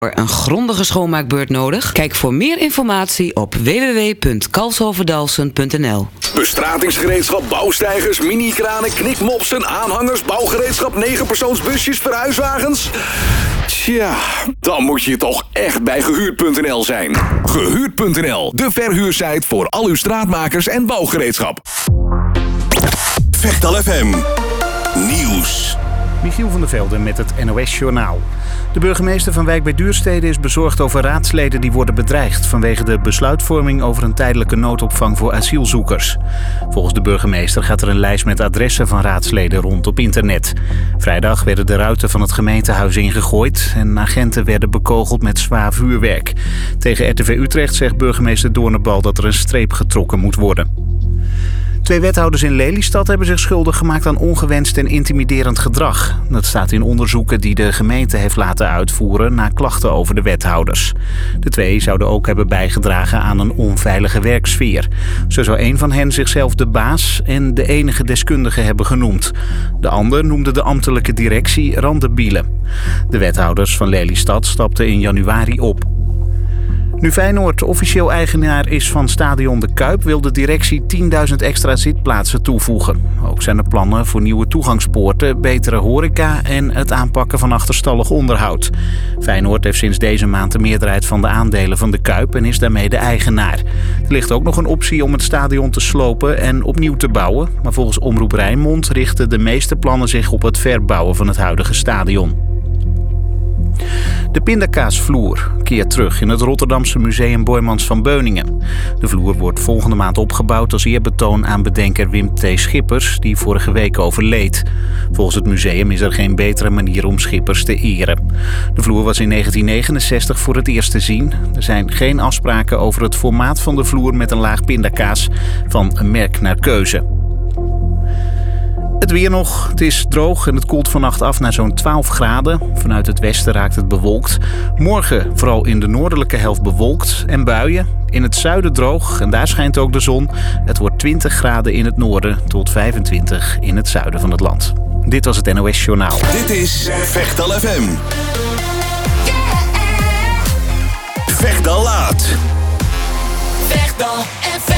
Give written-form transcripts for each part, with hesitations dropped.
Een grondige schoonmaakbeurt nodig? Kijk voor meer informatie op www.kalshoverdalsen.nl. Bestratingsgereedschap, bouwsteigers, mini-kranen, knikmopsen, aanhangers, bouwgereedschap, 9-persoonsbusjes, verhuiswagens. Tja, dan moet je toch echt bij Gehuurd.nl zijn. Gehuurd.nl, de verhuursite voor al uw straatmakers en bouwgereedschap. Vechtal FM Nieuws. Michiel van der Velde met het NOS-journaal. De burgemeester van Wijk bij Duurstede is bezorgd over raadsleden die worden bedreigd vanwege de besluitvorming over een tijdelijke noodopvang voor asielzoekers. Volgens de burgemeester gaat er een lijst met adressen van raadsleden rond op internet. Vrijdag werden de ruiten van het gemeentehuis ingegooid en agenten werden bekogeld met zwaar vuurwerk. Tegen RTV Utrecht zegt burgemeester Doornenbal dat er een streep getrokken moet worden. 2 wethouders in Lelystad hebben zich schuldig gemaakt aan ongewenst en intimiderend gedrag. Dat staat in onderzoeken die de gemeente heeft laten uitvoeren na klachten over de wethouders. De 2 zouden ook hebben bijgedragen aan een onveilige werksfeer. Zo zou een van hen zichzelf de baas en de enige deskundige hebben genoemd. De ander noemde de ambtelijke directie randebielen. De wethouders van Lelystad stapten in januari op. Nu Feyenoord officieel eigenaar is van stadion De Kuip, wil de directie 10.000 extra zitplaatsen toevoegen. Ook zijn er plannen voor nieuwe toegangspoorten, betere horeca en het aanpakken van achterstallig onderhoud. Feyenoord heeft sinds deze maand de meerderheid van de aandelen van De Kuip en is daarmee de eigenaar. Er ligt ook nog een optie om het stadion te slopen en opnieuw te bouwen. Maar volgens Omroep Rijnmond richten de meeste plannen zich op het verbouwen van het huidige stadion. De pindakaasvloer keert terug in het Rotterdamse museum Boijmans van Beuningen. De vloer wordt volgende maand opgebouwd als eerbetoon aan bedenker Wim T. Schippers, die vorige week overleed. Volgens het museum is er geen betere manier om Schippers te eren. De vloer was in 1969 voor het eerst te zien. Er zijn geen afspraken over het formaat van de vloer met een laag pindakaas, van een merk naar keuze. Het weer nog. Het is droog en het koelt vannacht af naar zo'n 12 graden. Vanuit het westen raakt het bewolkt. Morgen vooral in de noordelijke helft bewolkt en buien. In het zuiden droog en daar schijnt ook de zon. Het wordt 20 graden in het noorden tot 25 in het zuiden van het land. Dit was het NOS Journaal. Dit is Vechtal FM. Vechtal Laat. Vechtal FM.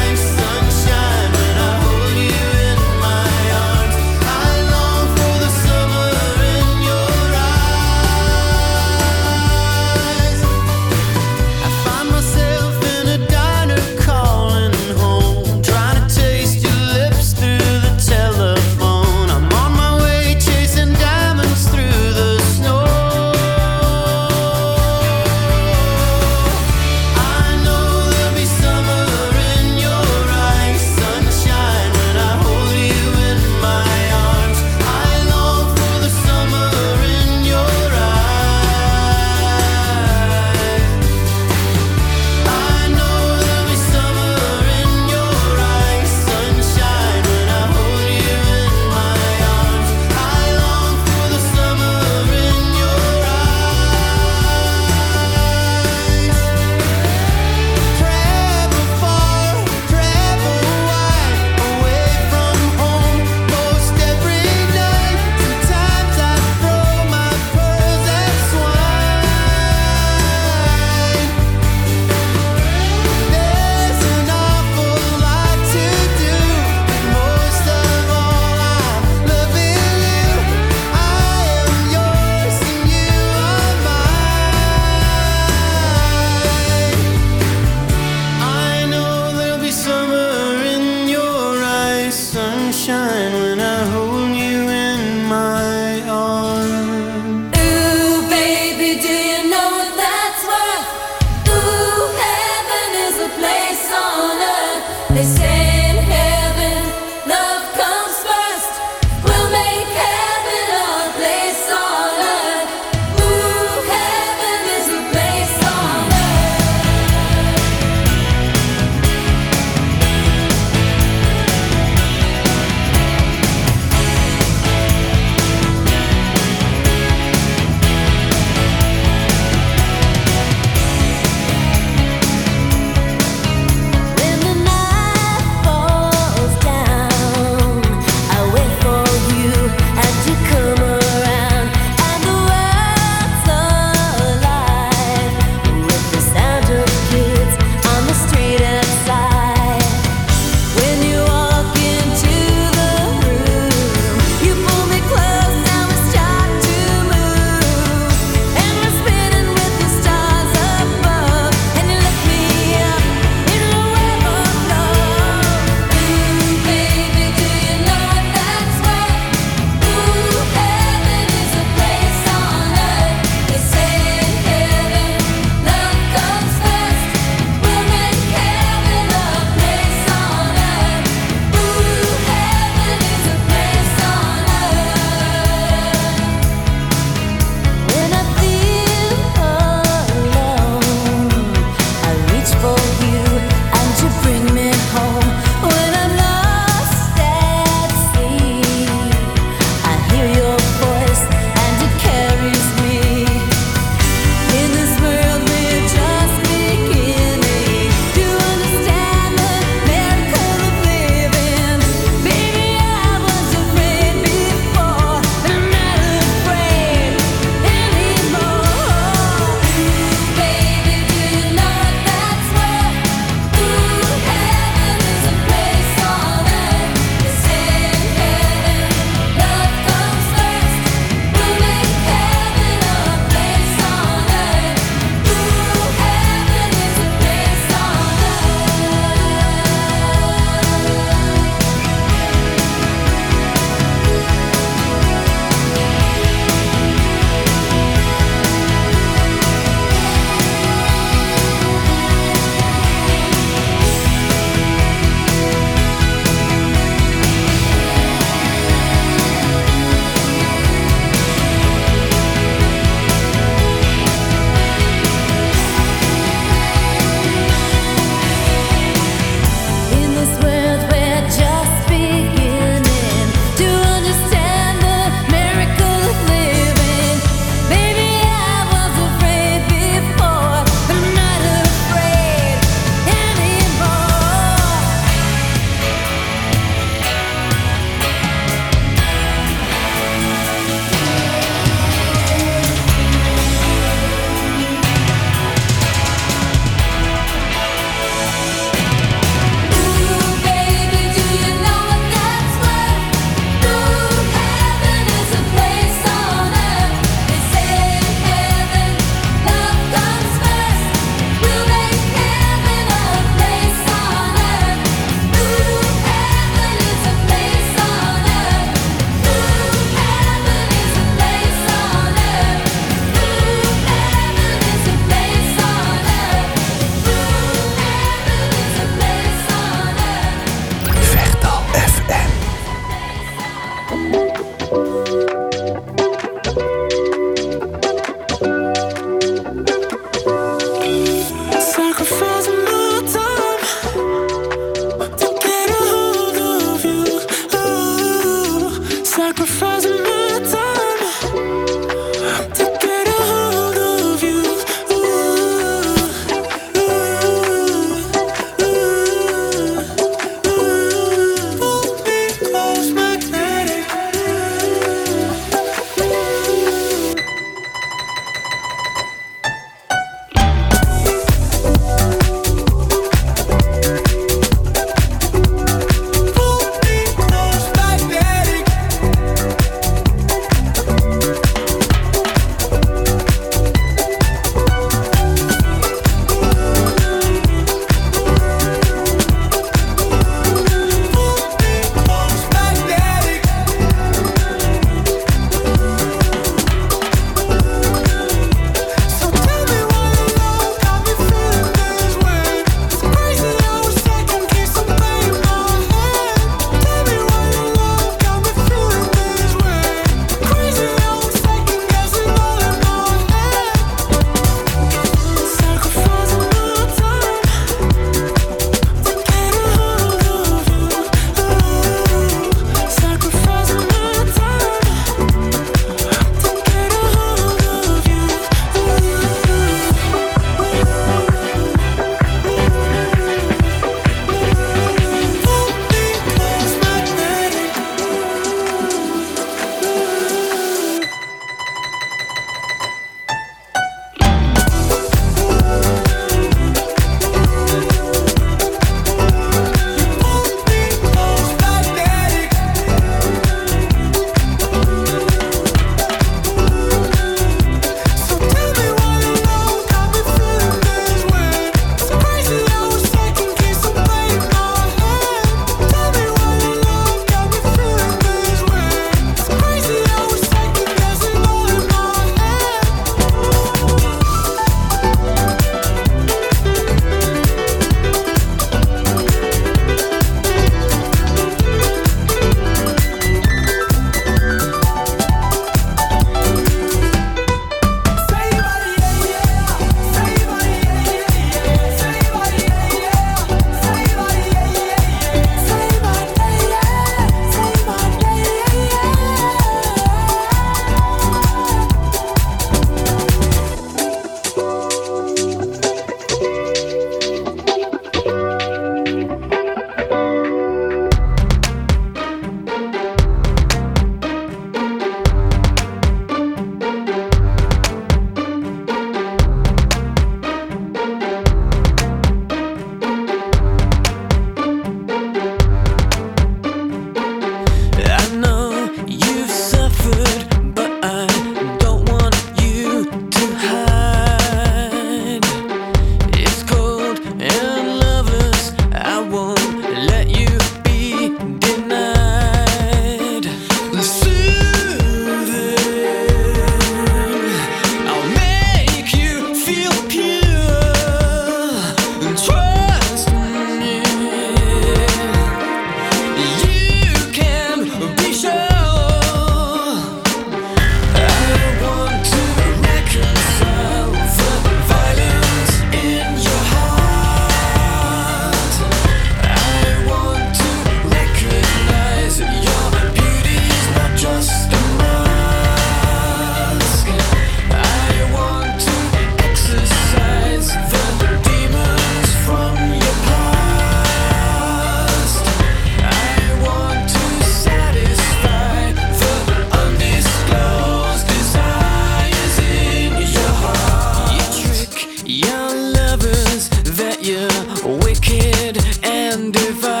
wicked and divine.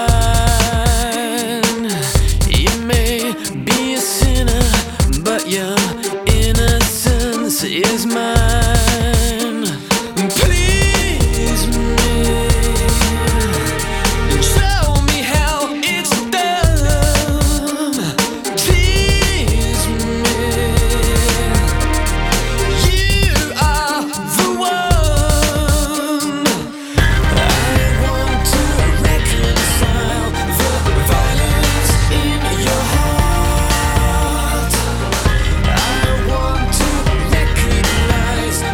You may be a sinner, but your innocence is mine. Please me, show me how it's done. Tease me, you are the one. I want to reconcile the violence in your heart. I want to recognize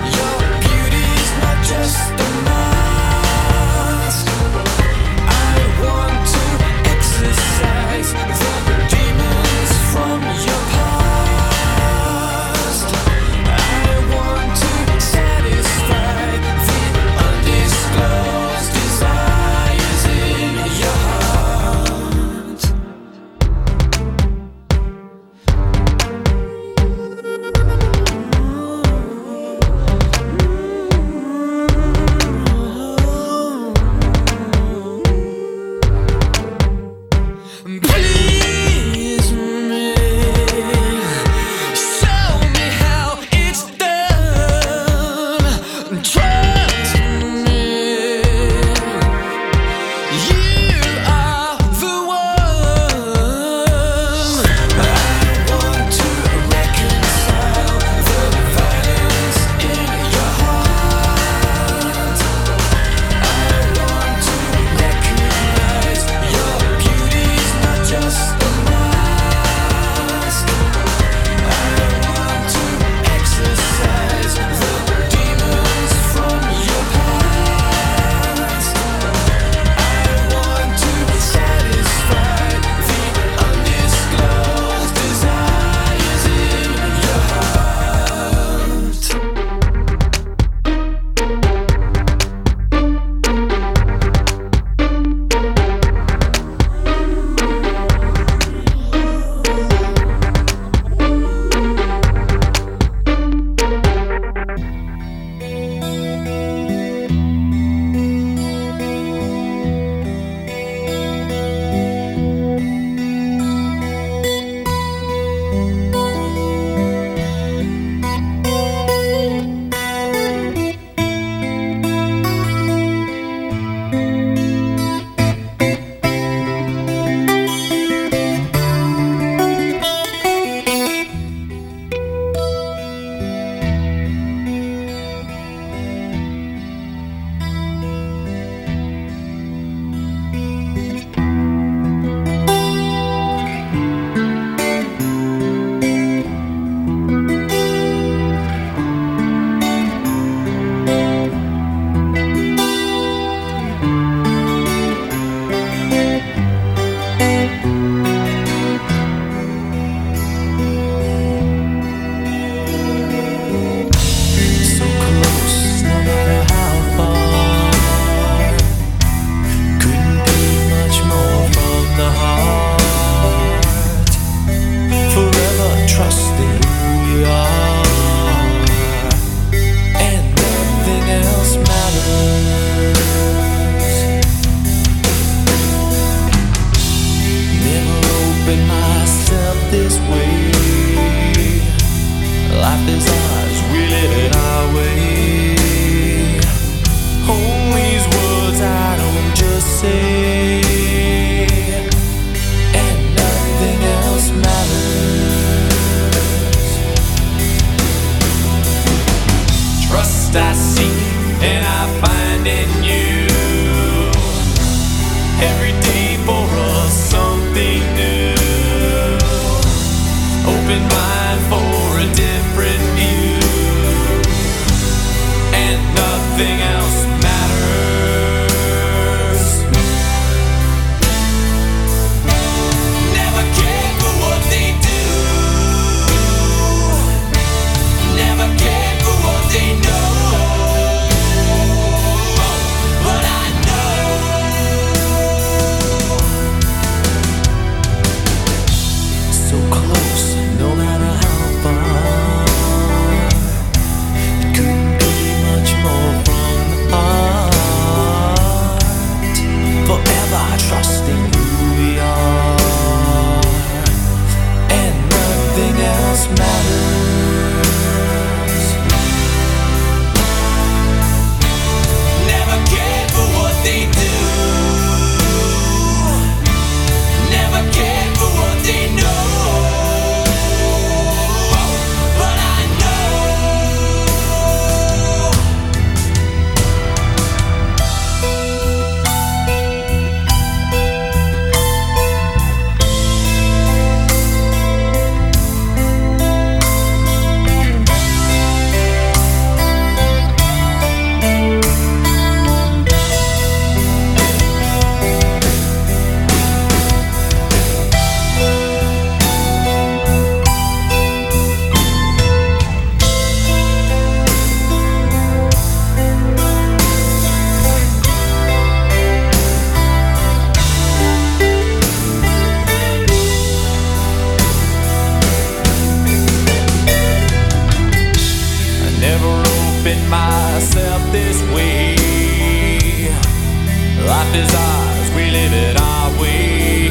size, we live it our way.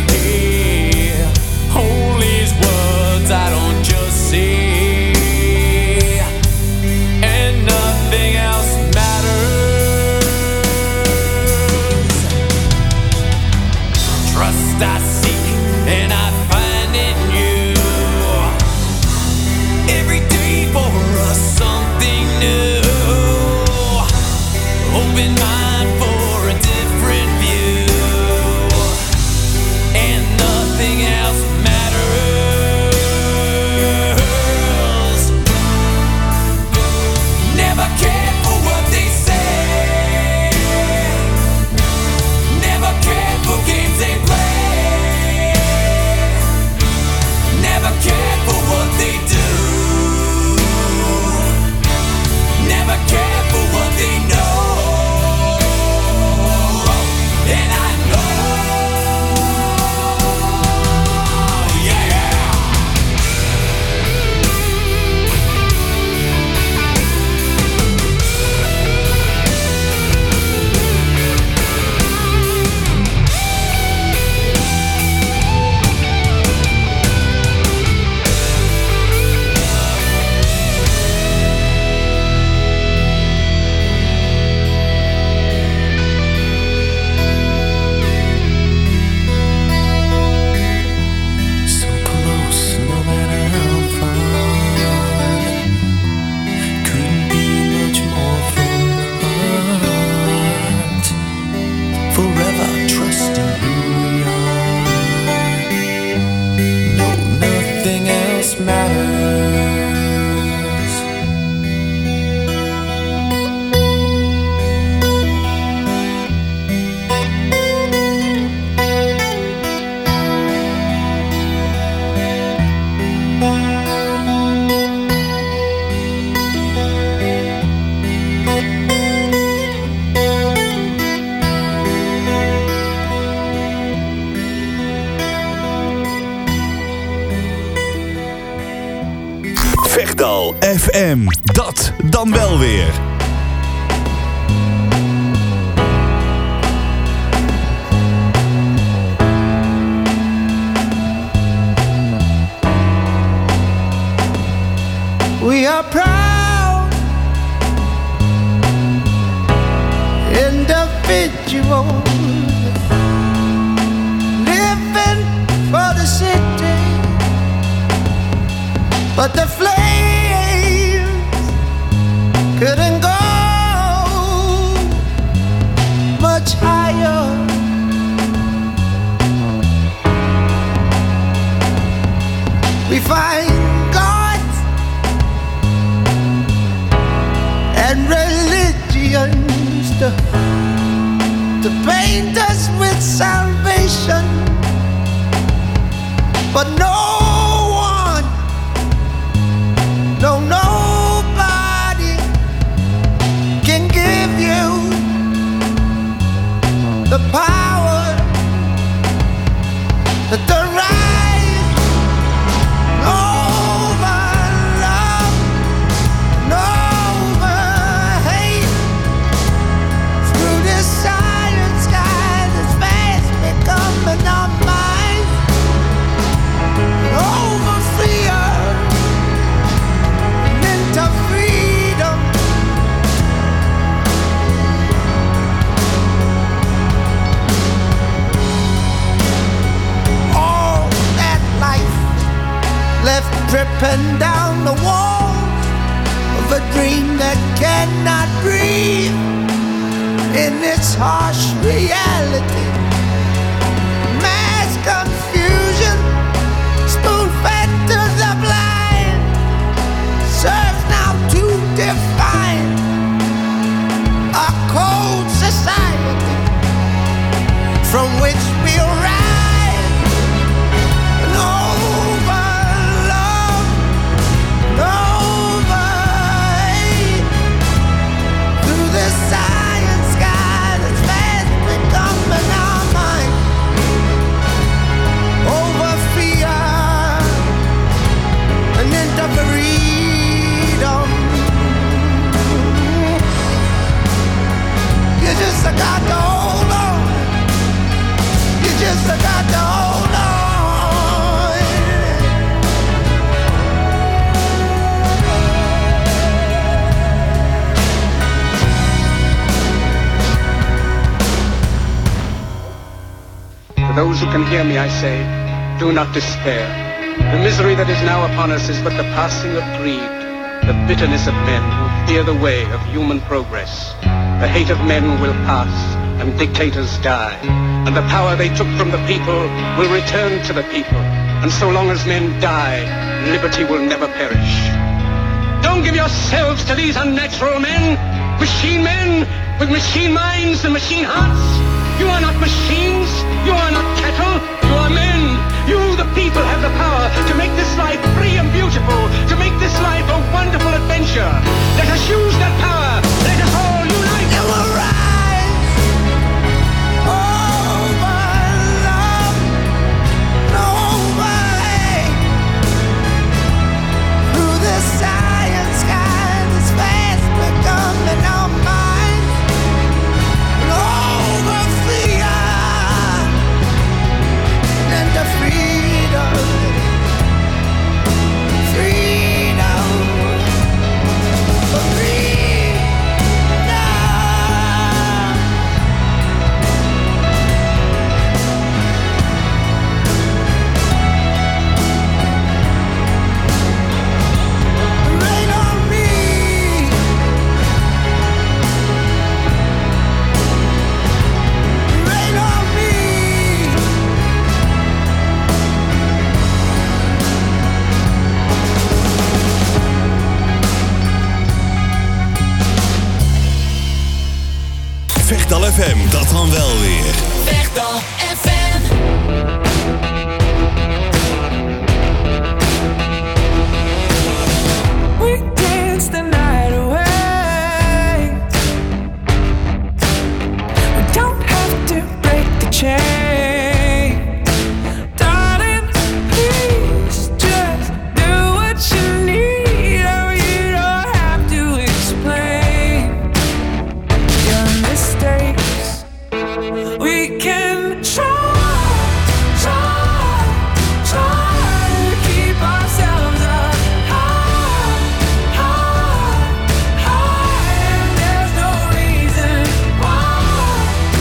All these words I don't just say, and nothing else matters. Trust I seek and I find in you. Every day for us something new. Open mind for a different view, and nothing else matters. Never cared for what they say, never cared for games they play, never cared for what they do, never cared for what they know. And I know, yeah. So close, no matter how far. Couldn't be much more from the heart. Forever trusting who we are. No, nothing else matters. Vechtal FM, dat dan wel weer. We are proud individuals living for the city, but the flames couldn't go much higher. We find gods and religions to paint us with salvation, but nobody can give you the power to rise over love, over hate, through this silent sky that's fast becoming our minds, over fear and into freedom. All that life left dripping down the walls of a dream that cannot breathe in its harsh reality. Mass confusion, spoon-fed to the blind, serves now to define a cold society from which we'll rise and over love, and over hate, through the silent sky that's fast becoming our mind, over fear and into freedom. You just got to hold on. To those who can hear me, I say, do not despair. The misery that is now upon us is but the passing of greed, the bitterness of men who fear the way of human progress. The hate of men will pass, and dictators die, and the power they took from the people will return to the people. And so long as men die, liberty will never perish. Don't give yourselves to these unnatural men with machine minds and machine hearts. You are not machines, you are not cattle, you are men. You, the people, have the power to make this life free and beautiful, to make this life a wonderful adventure. Let us use that power, let us all unite. And we'll rise over love, over hate, through the science skies that's fast becoming our minds, and over fear and the freedom, freedom, freedom. Rain on me, rain on me. Vechtal FM, dat dan wel weer. Vechtal FM. We dance the night away. We don't have to break the chain. Darling, please just do what you need. Oh, you don't have to explain your mistakes. We can try to keep ourselves up high, and there's no reason why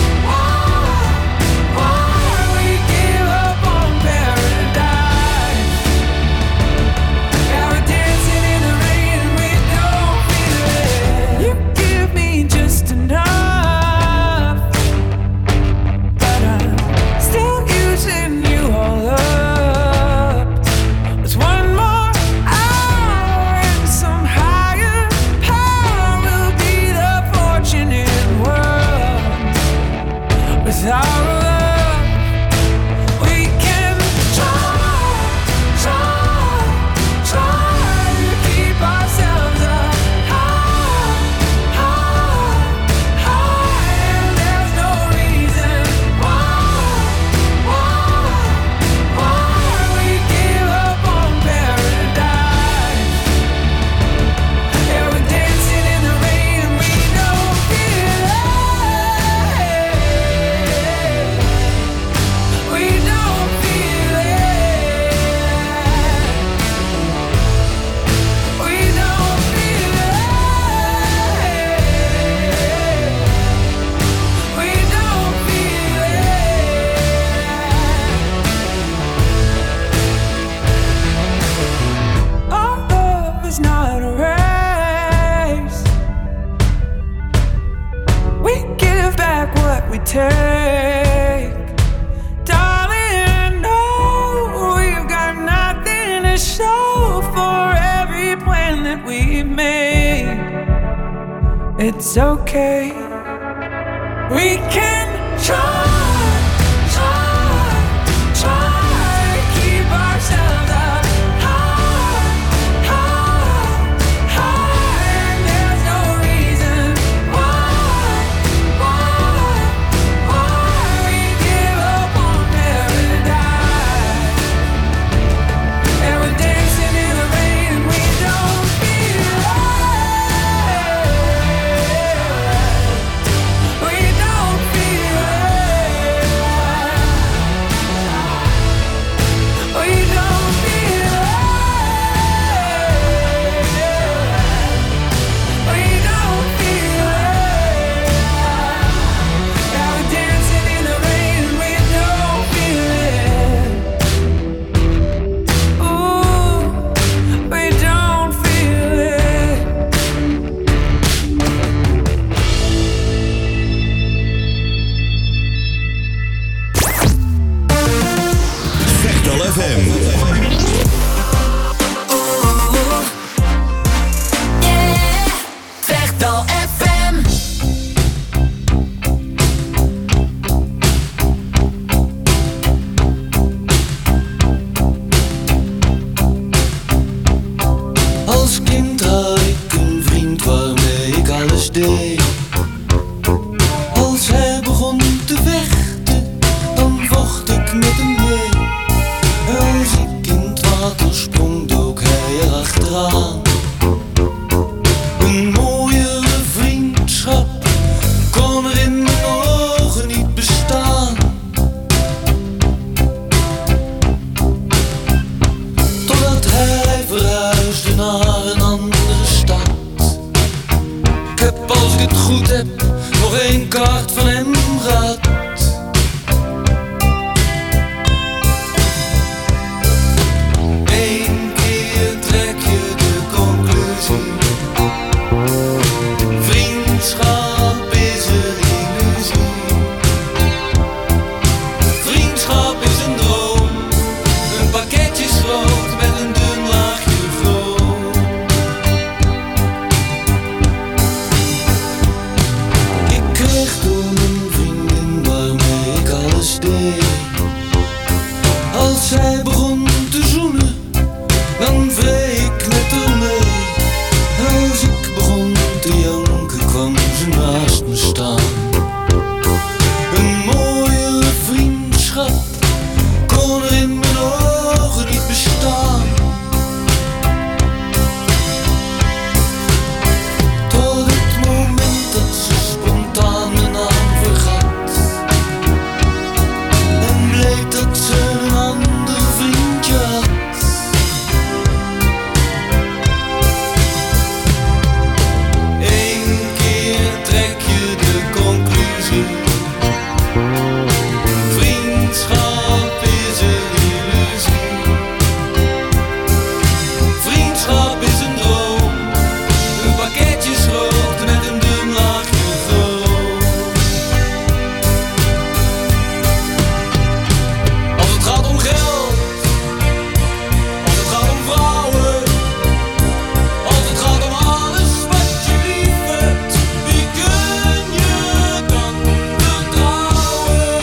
we give up on paradise. Yeah, we're dancing in the rain and we don't feel it. You give me just enough, but I'm still using you all up. There's one more hour and some higher power will be the fortunate world. Without love, we can try to keep ourselves up high, and there's no reason why we give up on paradise. Yeah, we're dancing in the rain and we don't feel it. We don't feel it. We don't feel it. We don't feel it. Our love is not a race. We give back what we take. Darling, no, we've got nothing to show for every plan that we've made. It's okay. We can try to keep ourselves up high, and there's no reason why we give up on paradise. And we're dancing in the rain and we don't feel it. We don't feel it. FM. Vechtal FM. Als kind had ik een vriend waarmee ik alles deed. Als hij begon te vechten, dan vocht ik met hem mee. Als ik in het water sprong, dook hij erachteraan. Een mooiere vriendschap kon er in mijn ogen niet bestaan. Totdat hij verhuisde naar een andere stad. Ik heb, als ik het goed heb, nog één kaart van hem gehad. Eén keer trek je de conclusie: vriendschap is een illusie. Vriendschap is een droom, een pakketje schroot met een dun laagje vroom. Ik kreeg toen een vriendin waarmee ik alles deed. Als zij begon te zoenen, dan vreeg ik met haar mee. Als ik begon te janken, kwam ze naast me staan. Een mooiere vriendschap kon er in mijn ogen niet bestaan. Tot het moment dat ze spontaan mijn naam vergat. En bleek dat ze een ander vriendje had. Eén keer trek je de conclusie: vriendschap is een illusie. Vriendschap is een droom, een pakketje schroot met een dun laagje vroom. Als het gaat om geld, als het gaat om vrouwen, als het gaat om alles wat je lief hebt, wie kun je dan vertrouwen?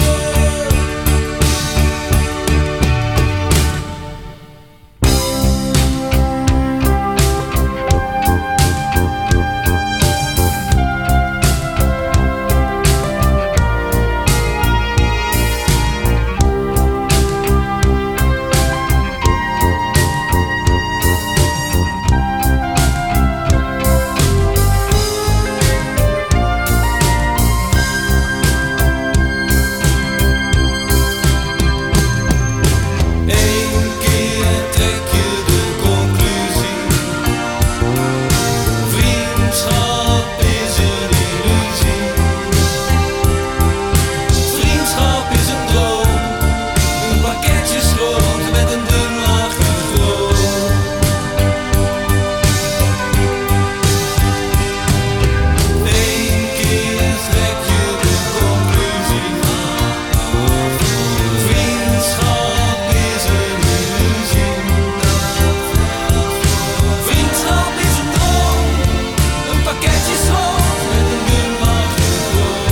Eén keer trek je de conclusie: vriendschap is een illusie. Vriendschap is een droom, een pakketje schroot met een dun laagje vroom. Eén keer trek je de conclusie: vriendschap is een illusie. Vriendschap is een droom, een pakketje schroot met een dun laagje vroom.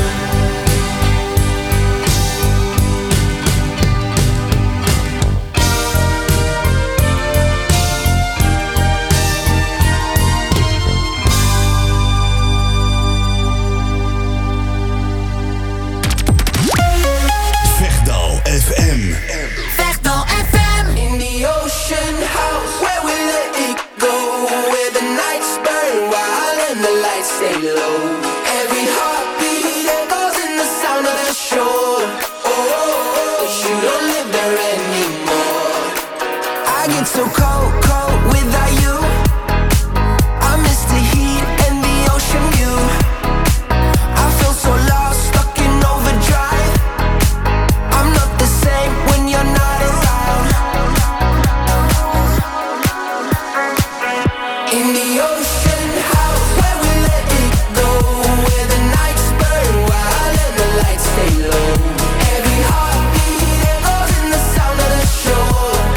Vechtal FM. Vechtal FM. In the ocean house, where we let it go, where the nights burn wild and the lights stay low. Every heartbeat echoes in the sound of the shore. Oh, you don't live there anymore. I get so cold, cold without you. I miss the heat and the ocean view. I feel so lost, stuck in overdrive. I'm not the same when you're not around. In the ocean house, where we let it go, where the nights burn wild and the lights stay low. Every heartbeat echoes in the sound of the shore.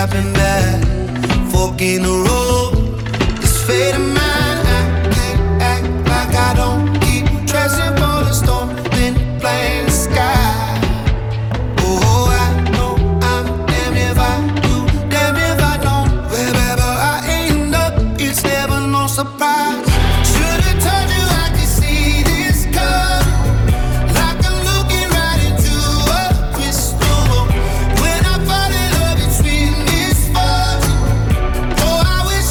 dropping back, fork in the road. This fate of mine, I can't act like I don't keep dressing for the storm, then playing the sky. Oh, I know I'm damned if I do, damned if I don't. Wherever I end up, it's never no surprise. Should've told you I could see this coming, like I'm looking right into a crystal ball. When I fall in love, it's sweet misfortune. Oh, I wish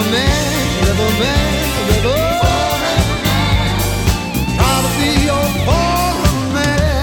man, rebel man, rebel. Try to be your forever man.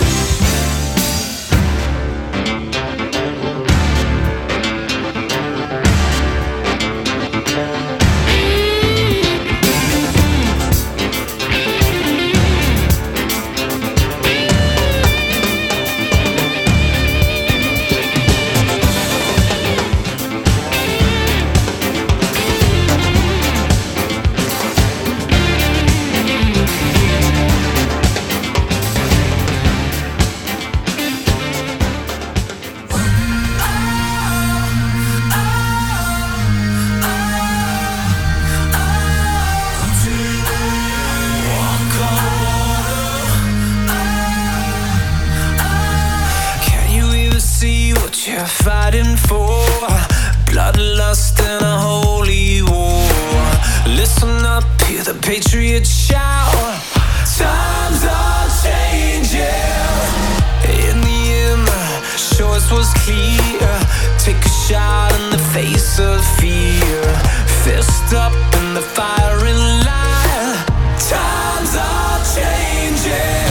You're fighting for bloodlust and a holy war. Listen up, hear the patriots shout. Times are changing. In the end, the choice was clear. Take a shot in the face of fear. Fist up in the firing line. Times are changing.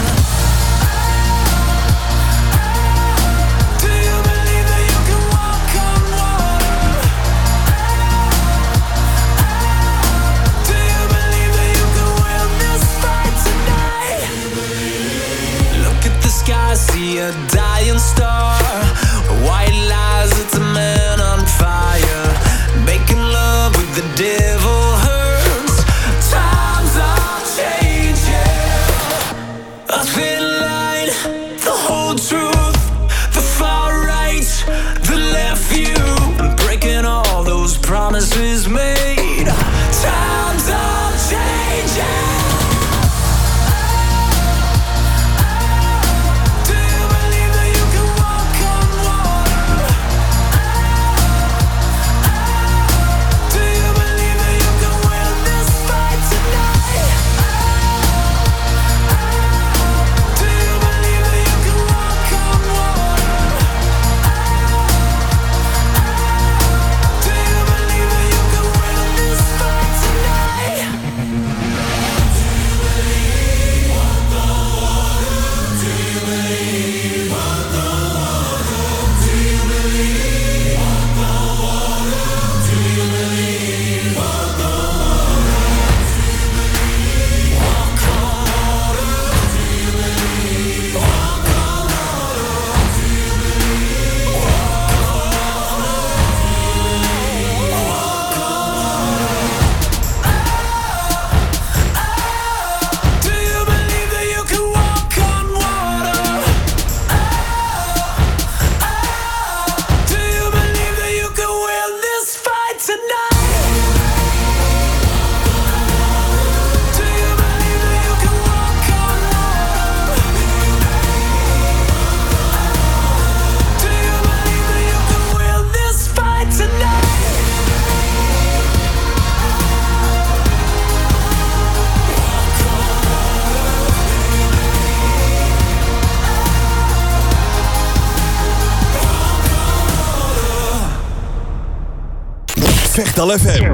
I see a dying star. White lies, it's a man on fire. Making love with the devil hurts. Times are changing. A thin line, the whole truth. The far right, the left view. And breaking all those promises made. Times are changing. Vechtal FM.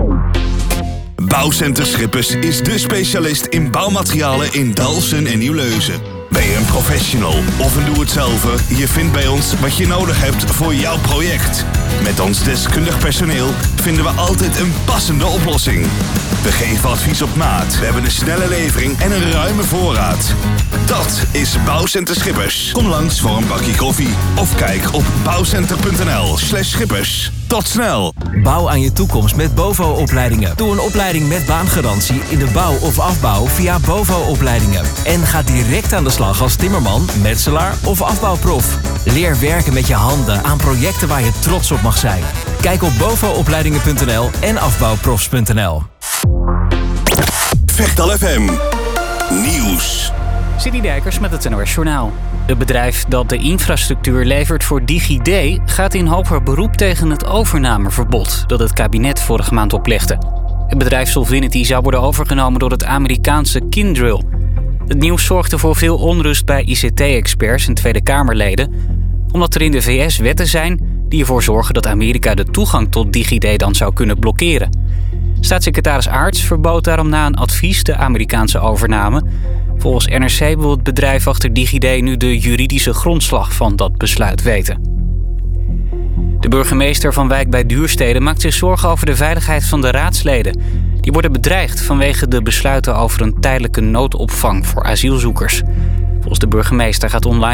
Bouwcenter Schippers is de specialist in bouwmaterialen in Dalfsen en Nieuwleuzen. Ben je een professional of een doe-het-zelver? Je vindt bij ons wat je nodig hebt voor jouw project. Met ons deskundig personeel vinden we altijd een passende oplossing. We geven advies op maat. We hebben een snelle levering en een ruime voorraad. Dat is Bouwcenter Schippers. Kom langs voor een bakje koffie. Of kijk op bouwcenter.nl/schippers. Tot snel! Bouw aan je toekomst met BOVO-opleidingen. Doe een opleiding met baangarantie in de bouw of afbouw via BOVO-opleidingen. En ga direct aan de slag als timmerman, metselaar of afbouwprof. Leer werken met je handen aan projecten waar je trots op mag zijn. Kijk op bovoopleidingen.nl en afbouwprofs.nl. Vechtal FM Nieuws. Sidney Dijkers met het NOS Journaal. Het bedrijf dat de infrastructuur levert voor DigiD gaat in hoger beroep tegen het overnameverbod dat het kabinet vorige maand oplegde. Het bedrijf Solvinity zou worden overgenomen door het Amerikaanse Kyndryl. Het nieuws zorgde voor veel onrust bij ICT-experts en Tweede Kamerleden, omdat er in de VS wetten zijn die ervoor zorgen dat Amerika de toegang tot DigiD dan zou kunnen blokkeren. Staatssecretaris Aarts verbood daarom na een advies de Amerikaanse overname. Volgens NRC wil het bedrijf achter DigiD nu de juridische grondslag van dat besluit weten. De burgemeester van Wijk bij Duurstede maakt zich zorgen over de veiligheid van de raadsleden. Die worden bedreigd vanwege de besluiten over een tijdelijke noodopvang voor asielzoekers. Volgens de burgemeester gaat online